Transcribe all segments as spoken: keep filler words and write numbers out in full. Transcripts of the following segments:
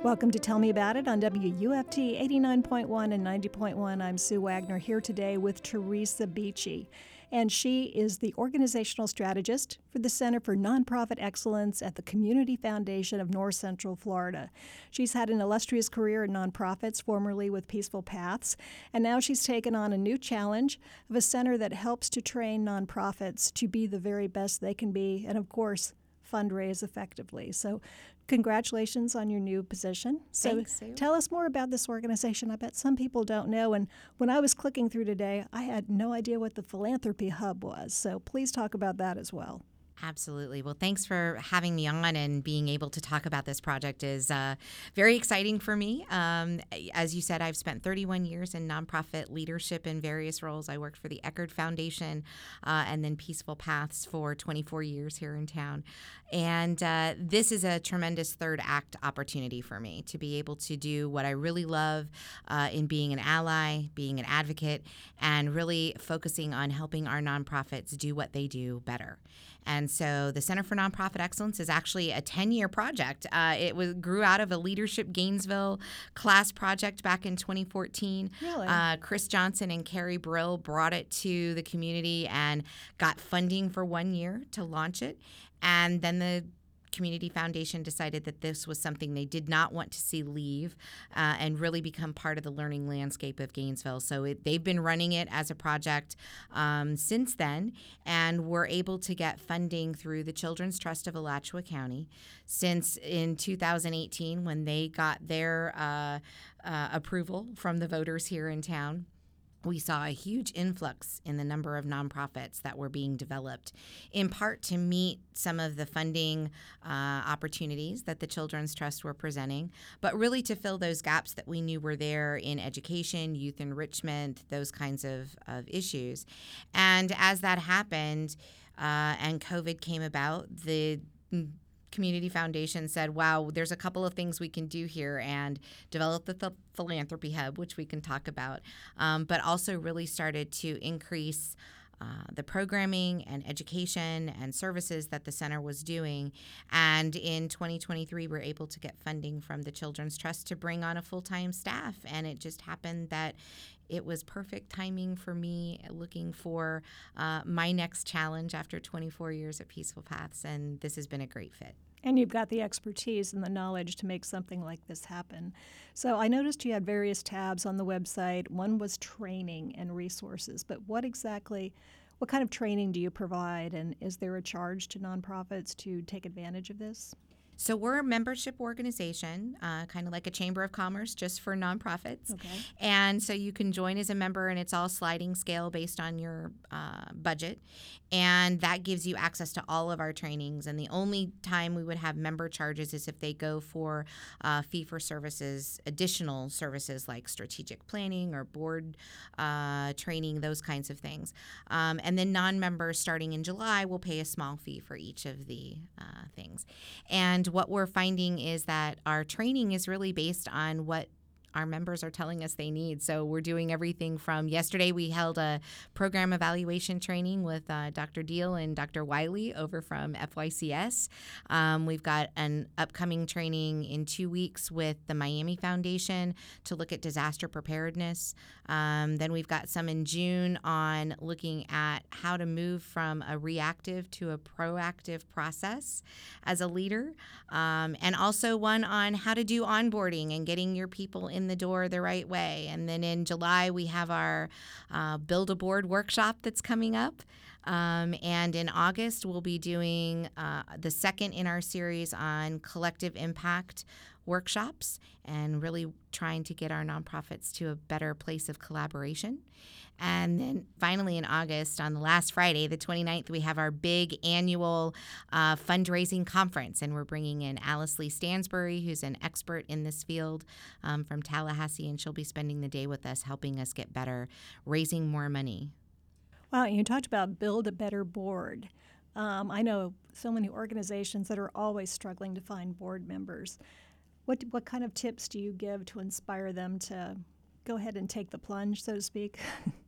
Welcome to Tell Me About It on W U F T eighty-nine point one and ninety point one. I'm Sue Wagner here today with Teresa Beachy, and she is the organizational strategist for the Center for Nonprofit Excellence at the Community Foundation of North Central Florida. She's had an illustrious career in nonprofits, formerly with Peaceful Paths, and now she's taken on a new challenge of a center that helps to train nonprofits to be the very best they can be, and of course, fundraise effectively. So congratulations on your new position. So Thanks, Sue. Tell us more about this organization. I bet some people don't know. And when I was clicking through today, I had no idea what the Philanthropy Hub was. So please talk about that as well. Absolutely. Well, thanks for having me on, and being able to talk about this project is uh, very exciting for me. Um, as you said, I've spent thirty-one years in nonprofit leadership in various roles. I worked for the Eckerd Foundation uh, and then Peaceful Paths for twenty-four years here in town. And uh, this is a tremendous third act opportunity for me to be able to do what I really love uh, in being an ally, being an advocate, and really focusing on helping our nonprofits do what they do better. And so the Center for Nonprofit Excellence is actually a ten-year project. Uh, it was grew out of a Leadership Gainesville class project back in twenty fourteen. Really? Uh, Chris Johnson and Carrie Brill brought it to the community and got funding for one year to launch it. And then the Community Foundation decided that this was something they did not want to see leave uh, and really become part of the learning landscape of Gainesville. So it, they've been running it as a project um, since then, and we're able to get funding through the Children's Trust of Alachua County since in two thousand eighteen, when they got their uh, uh, approval from the voters here in town. We saw a huge influx in the number of nonprofits that were being developed, in part to meet some of the funding uh, opportunities that the Children's Trust were presenting, but really to fill those gaps that we knew were there in education, youth enrichment, those kinds of, of issues. And as that happened uh, and COVID came about, the Community Foundation said, wow, there's a couple of things we can do here, and develop the Th- Philanthropy Hub, which we can talk about, um, but also really started to increase uh, the programming and education and services that the center was doing. And in twenty twenty-three, we were able to get funding from the Children's Trust to bring on a full-time staff. And it just happened that it was perfect timing for me looking for uh, my next challenge after twenty-four years at Peaceful Paths, and this has been a great fit. And you've got the expertise and the knowledge to make something like this happen. So I noticed you had various tabs on the website. One was training and resources, but what exactly, what kind of training do you provide, and is there a charge to nonprofits to take advantage of this? So we're a membership organization, uh, kind of like a chamber of commerce, just for nonprofits. Okay. And so you can join as a member, and it's all sliding scale based on your uh, budget. And that gives you access to all of our trainings. And the only time we would have member charges is if they go for uh, fee-for-services, additional services like strategic planning or board uh, training, those kinds of things. Um, and then non-members starting in July will pay a small fee for each of the uh, things. And what we're finding is that our training is really based on what our members are telling us they need. So we're doing everything from yesterday we held a program evaluation training with uh, Doctor Deal and Doctor Wiley over from F Y C S. Um, we've got an upcoming training in two weeks with the Miami Foundation to look at disaster preparedness. Um, then we've got some in June on looking at how to move from a reactive to a proactive process as a leader. Um, and also one on how to do onboarding and getting your people in the door the right way. And then in July, we have our uh, Build a Board workshop that's coming up. Um, and in August, we'll be doing uh, the second in our series on collective impact workshops, and really trying to get our nonprofits to a better place of collaboration. And then finally in August, on the last Friday, the twenty-ninth, we have our big annual uh, fundraising conference. And we're bringing in Alice Lee Stansbury, who's an expert in this field um, from Tallahassee, and she'll be spending the day with us, helping us get better, raising more money. Wow, you talked about build a better board. Um, I know so many organizations that are always struggling to find board members. What what kind of tips do you give to inspire them to go ahead and take the plunge, so to speak?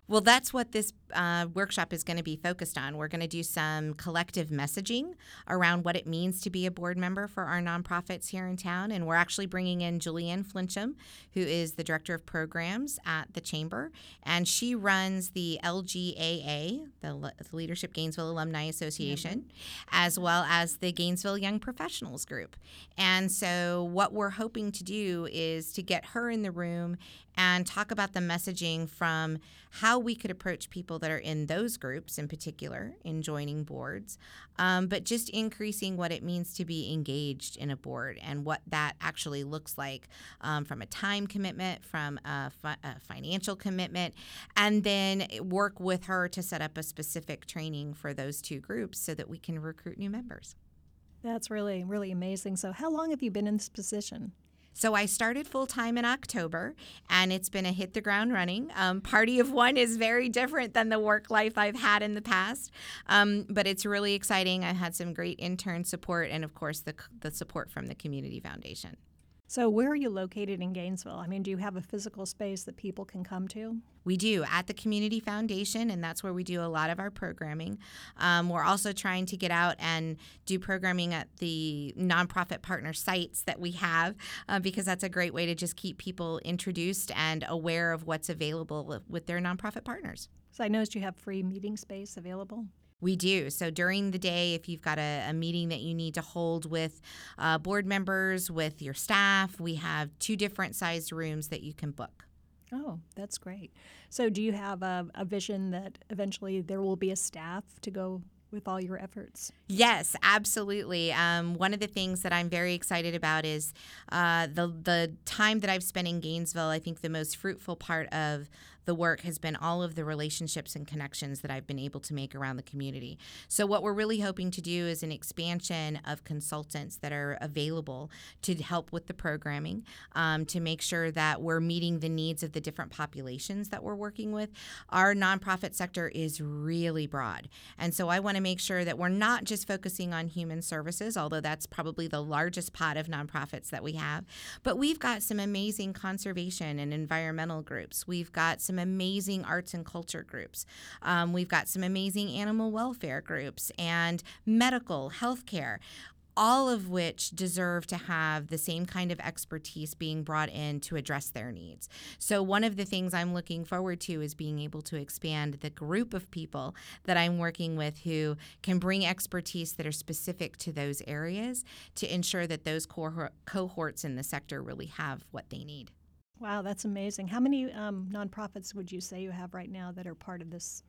Well, that's what this uh, workshop is going to be focused on. We're going to do some collective messaging around what it means to be a board member for our nonprofits here in town. And we're actually bringing in Julianne Flincham, who is the Director of Programs at the Chamber. And she runs the L G A A, the Le- Leadership Gainesville Alumni Association, mm-hmm. as well as the Gainesville Young Professionals Group. And so what we're hoping to do is to get her in the room and talk about the messaging from how we could approach people that are in those groups in particular in joining boards, um, but just increasing what it means to be engaged in a board and what that actually looks like um, from a time commitment, from a, fi- a financial commitment, and then work with her to set up a specific training for those two groups so that we can recruit new members. That's really, really amazing. So how long have you been in this position? So I started full-time in October, and it's been a hit the ground running. Um, Party of One is very different than the work life I've had in the past, um, but it's really exciting. I've had some great intern support and, of course, the, the support from the Community Foundation. So where are you located in Gainesville? I mean, do you have a physical space that people can come to? We do at the Community Foundation, and that's where we do a lot of our programming. Um, we're also trying to get out and do programming at the nonprofit partner sites that we have uh, because that's a great way to just keep people introduced and aware of what's available with their nonprofit partners. So I noticed you have free meeting space available. We do. So during the day, if you've got a, a meeting that you need to hold with uh, board members, with your staff, we have two different sized rooms that you can book. Oh, that's great. So do you have a, a vision that eventually there will be a staff to go with all your efforts? Yes, absolutely. Um, one of the things that I'm very excited about is uh, the the time that I've spent in Gainesville. I think the most fruitful part of the work has been all of the relationships and connections that I've been able to make around the community. So what we're really hoping to do is an expansion of consultants that are available to help with the programming, um, to make sure that we're meeting the needs of the different populations that we're working with. Our nonprofit sector is really broad. And so I want to make sure that we're not just focusing on human services, although that's probably the largest pot of nonprofits that we have, but we've got some amazing conservation and environmental groups. We've got some amazing arts and culture groups. Um, we've got some amazing animal welfare groups and medical, healthcare, all of which deserve to have the same kind of expertise being brought in to address their needs. So one of the things I'm looking forward to is being able to expand the group of people that I'm working with who can bring expertise that are specific to those areas to ensure that those cohort- cohorts in the sector really have what they need. Wow, that's amazing. How many um, nonprofits would you say you have right now that are part of this?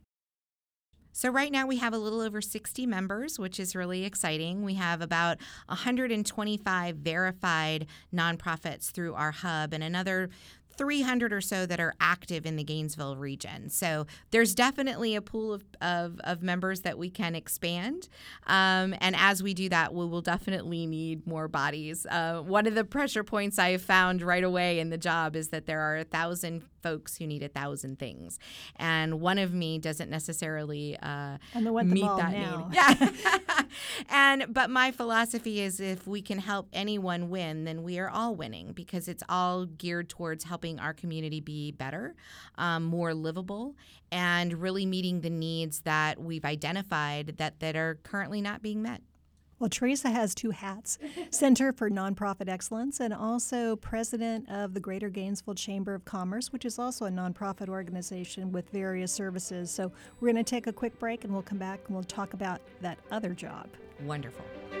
So right now we have a little over sixty members, which is really exciting. We have about one hundred twenty-five verified nonprofits through our hub and another three hundred or so that are active in the Gainesville region. So there's definitely a pool of, of, of members that we can expand. Um, and as we do that, we will definitely need more bodies. Uh, one of the pressure points I found right away in the job is that there are a thousand folks who need a thousand things. And one of me doesn't necessarily uh, and want meet them all that now. need. Yeah. and but my philosophy is if we can help anyone win, then we are all winning because it's all geared towards helping our community be better, um, more livable, and really meeting the needs that we've identified that, that are currently not being met. Well, Teresa has two hats, Center for Nonprofit Excellence and also president of the Greater Gainesville Chamber of Commerce, which is also a nonprofit organization with various services. So we're going to take a quick break and we'll come back and we'll talk about that other job. Wonderful.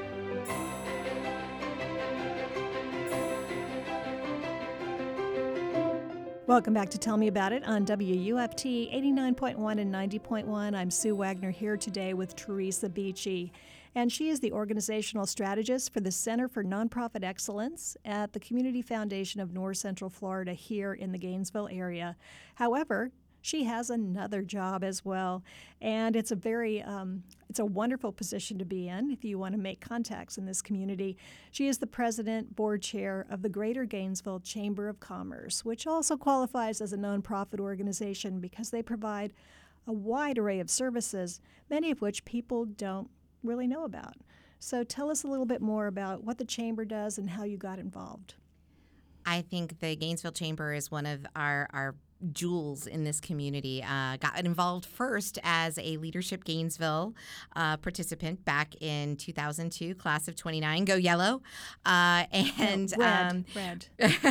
Welcome back to Tell Me About It on W U F T eighty-nine point one and ninety point one. I'm Sue Wagner here today with Teresa Beachy, and she is the organizational strategist for the Center for Nonprofit Excellence at the Community Foundation of North Central Florida here in the Gainesville area. However, she has another job as well, and it's a very um, it's a wonderful position to be in if you want to make contacts in this community. She is the president, board chair of the Greater Gainesville Chamber of Commerce, which also qualifies as a nonprofit organization because they provide a wide array of services, many of which people don't really know about. So tell us a little bit more about what the chamber does and how you got involved. I think the Gainesville Chamber is one of our, our jewels in this community. Uh, got involved first as a Leadership Gainesville uh, participant back in two thousand two, class of twenty-nine, go yellow, uh, and oh, red, um, red.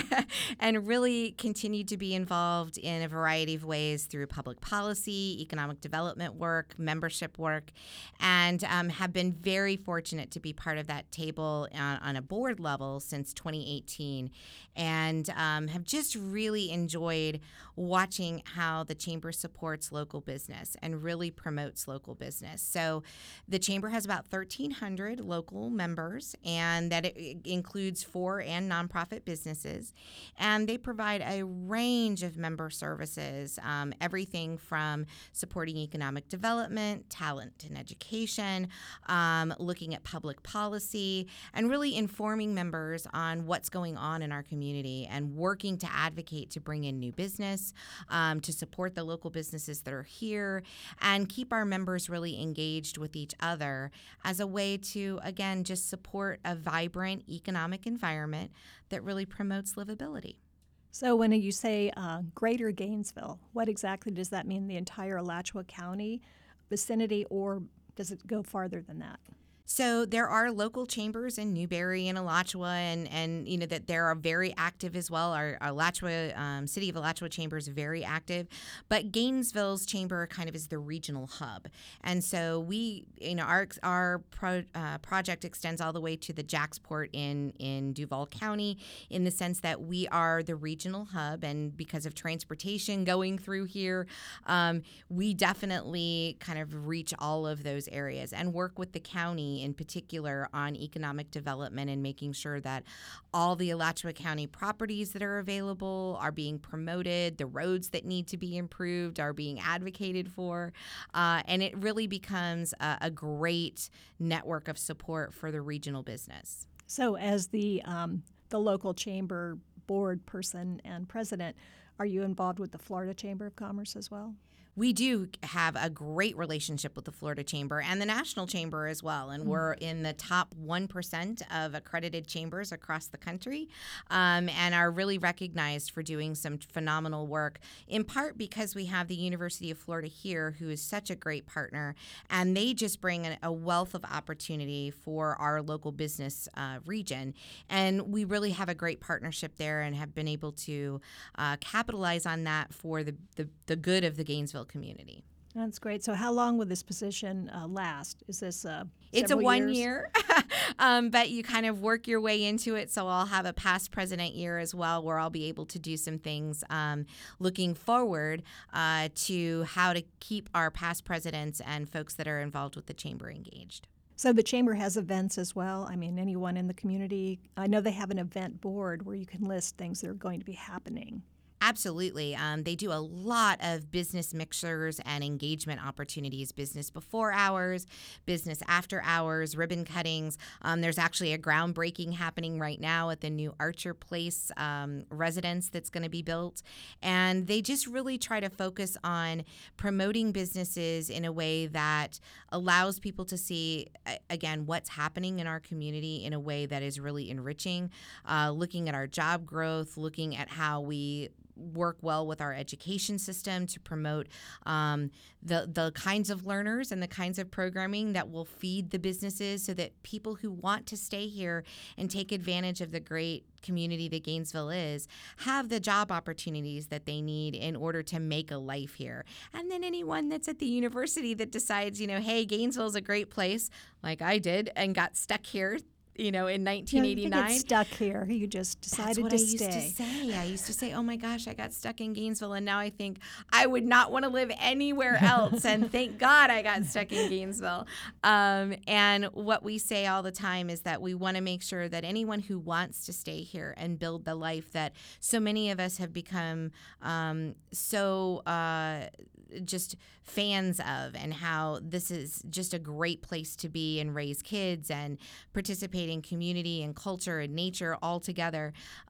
and really continued to be involved in a variety of ways through public policy, economic development work, membership work, and um, have been very fortunate to be part of that table on, on a board level since twenty eighteen, and um, have just really enjoyed watching how the Chamber supports local business and really promotes local business. So the Chamber has about thirteen hundred local members, and that it includes for and nonprofit businesses. And they provide a range of member services, um, everything from supporting economic development, talent and education, um, looking at public policy, and really informing members on what's going on in our community and working to advocate to bring in new business, um, to support the local businesses that are here, and keep our members really engaged with each other as a way to, again, just support a vibrant economic environment that really promotes livability. So when you say uh, Greater Gainesville, what exactly does that mean? The entire Alachua County vicinity, or does it go farther than that? So there are local chambers in Newberry and Alachua, and, and you know that they are very active as well. Our, our Alachua, um, City of Alachua chamber is very active, but Gainesville's chamber kind of is the regional hub. And so we, you know, our our pro, uh, project extends all the way to the Jacksport in in Duval County, in the sense that we are the regional hub, and because of transportation going through here, um, we definitely kind of reach all of those areas and work with the county in particular on economic development and making sure that all the Alachua County properties that are available are being promoted, the roads that need to be improved are being advocated for, uh, and it really becomes a, a great network of support for the regional business. So as the um, the local chamber board person and president, are you involved with the Florida Chamber of Commerce as well? We do have a great relationship with the Florida Chamber and the National Chamber as well, and mm. we're in the top one percent of accredited chambers across the country, um, and are really recognized for doing some phenomenal work, in part because we have the University of Florida here, who is such a great partner, and they just bring a wealth of opportunity for our local business uh, region, and we really have a great partnership there and have been able to uh, capitalize on that for the, the, the good of the Gainesville community. That's great. So how long will this position uh, last? Is this uh, It's a one years? year, um, but you kind of work your way into it. So I'll have a past president year as well, where I'll be able to do some things um, looking forward uh, to how to keep our past presidents and folks that are involved with the chamber engaged. So the chamber has events as well. I mean, anyone in the community, I know they have an event board where you can list things that are going to be happening. Absolutely. Um, they do a lot of business mixers and engagement opportunities, business before hours, business after hours, ribbon cuttings. Um, there's actually a groundbreaking happening right now at the new Archer Place um, residence that's going to be built. And they just really try to focus on promoting businesses in a way that allows people to see, again, what's happening in our community in a way that is really enriching, uh, looking at our job growth, looking at how we work well with our education system to promote um, the the kinds of learners and the kinds of programming that will feed the businesses, so that people who want to stay here and take advantage of the great community that Gainesville is have the job opportunities that they need in order to make a life here. And then anyone that's at the university that decides, you know, hey, Gainesville is a great place, like I did, and got stuck here, you know, in nineteen eighty-nine. You didn't get stuck here. You just decided That's what to I used stay. to say. I used to say, oh my gosh, I got stuck in Gainesville. And now I think I would not want to live anywhere else. And thank God I got stuck in Gainesville. Um, and what we say all the time is that we want to make sure that anyone who wants to stay here and build the life that so many of us have become um, so uh, just fans of, and how this is just a great place to be and raise kids and participate in community and culture and nature all together.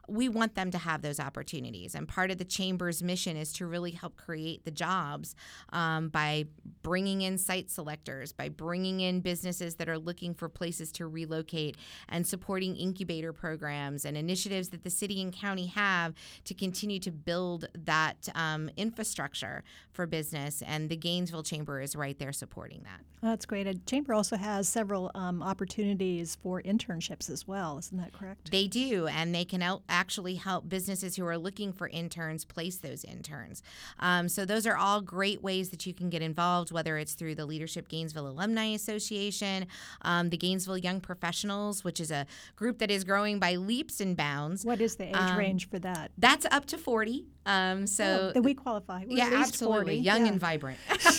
we want them to have those opportunities. And part of the Chamber's mission is to really help create the jobs um, by bringing in site selectors, by bringing in businesses that are looking for places to relocate, and supporting incubator programs and initiatives that the city and county have to continue to build that um, infrastructure for business. And the Gainesville Chamber is right there supporting that. That's great. A Chamber also has several um, opportunities for internships as well. Isn't that correct? They do, and they can el- actually help businesses who are looking for interns place those interns. Um, so those are all great ways that you can get involved, whether it's through the Leadership Gainesville Alumni Association, um, the Gainesville Young Professionals, which is a group that is growing by leaps and bounds. What is the age um, range for that? That's up to forty. Um, so oh, then we qualify. We're yeah, at least absolutely, forty. young yeah. and vibrant.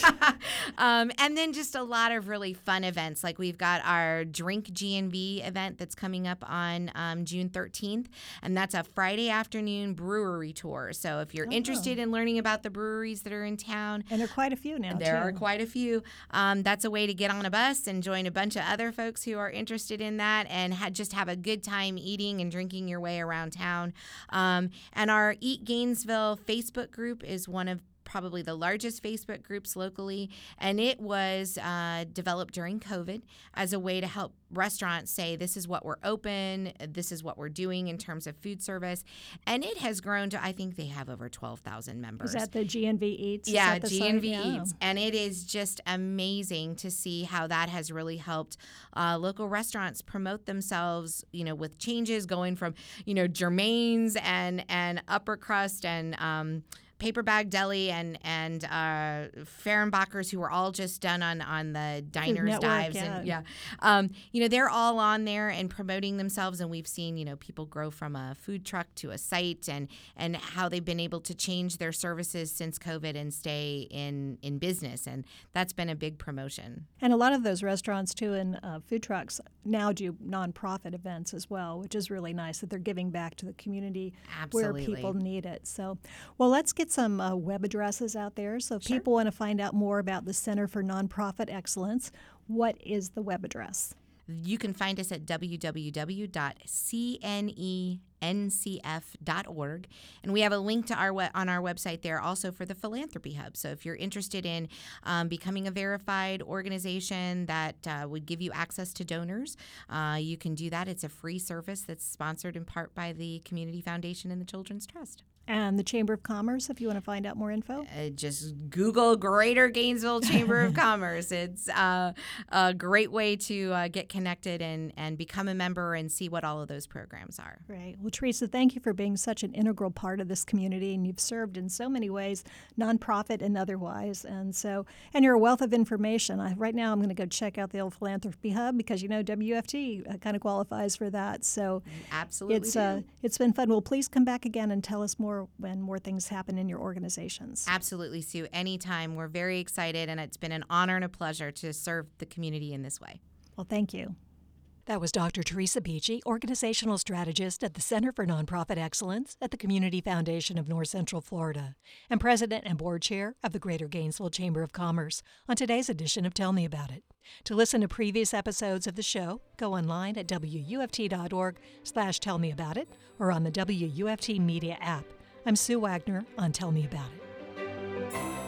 um, and then just a lot of really fun events. Like we've got our Drink G N V event that's coming up on um, June thirteenth, and that's a Friday afternoon brewery tour. So if you're Oh. interested in learning about the breweries that are in town, And there are quite a few now, there too. are quite a few. Um, that's a way to get on a bus and join a bunch of other folks who are interested in that, and ha- just have a good time eating and drinking your way around town. Um, and our Eat Gainesville Facebook group is one of probably the largest Facebook groups locally, and it was uh, developed during COVID as a way to help restaurants say, this is what we're open, this is what we're doing in terms of food service, and it has grown to, I think they have over twelve thousand members. Is that the G N V Eats? Is Yeah, that the G site? N V Yeah. Eats. And it is just amazing to see how that has really helped uh, local restaurants promote themselves, you know, with changes going from, you know, Germain's and, and Upper Crust and um, Paper Bag Deli and and uh, Fehrenbachers, who were all just done on, on the diners, Network, dives, yeah. and yeah, um, you know, they're all on there and promoting themselves, and we've seen, you know, people grow from a food truck to a site, and and how they've been able to change their services since COVID and stay in in business, and that's been a big promotion. And a lot of those restaurants, too, and uh, food trucks now do nonprofit events as well, which is really nice that they're giving back to the community Absolutely. where people need it. So, well, let's get some uh, web addresses out there. So if Sure. people want to find out more about the Center for Nonprofit Excellence, what is the web address? You can find us at w w w dot c n e n c f dot org, and we have a link to our we- on our website there also for the Philanthropy Hub. So if you're interested in um, becoming a verified organization that uh, would give you access to donors, uh, you can do that. It's a free service that's sponsored in part by the Community Foundation and the Children's Trust. And the Chamber of Commerce, if you want to find out more info? Uh, just Google Greater Gainesville Chamber of Commerce. It's uh, a great way to uh, get connected and, and become a member and see what all of those programs are. Great. Well, Teresa, thank you for being such an integral part of this community, and you've served in so many ways, nonprofit and otherwise. And so, and you're a wealth of information. I, right now, I'm going to go check out the old Philanthropy Hub because you know W F T uh, kind of qualifies for that. So, Absolutely. it's do. uh, it's been fun. Well, please come back again and tell us more when more things happen in your organizations. Absolutely, Sue. Anytime. We're very excited, and it's been an honor and a pleasure to serve the community in this way. Well, thank you. That was Doctor Teresa Beachy, Organizational Strategist at the Center for Nonprofit Excellence at the Community Foundation of North Central Florida, and President and Board Chair of the Greater Gainesville Chamber of Commerce, on today's edition of Tell Me About It. To listen to previous episodes of the show, go online at w u f t dot org slash tell me about it or on the W U F T Media app. I'm Sue Wagner on Tell Me About It.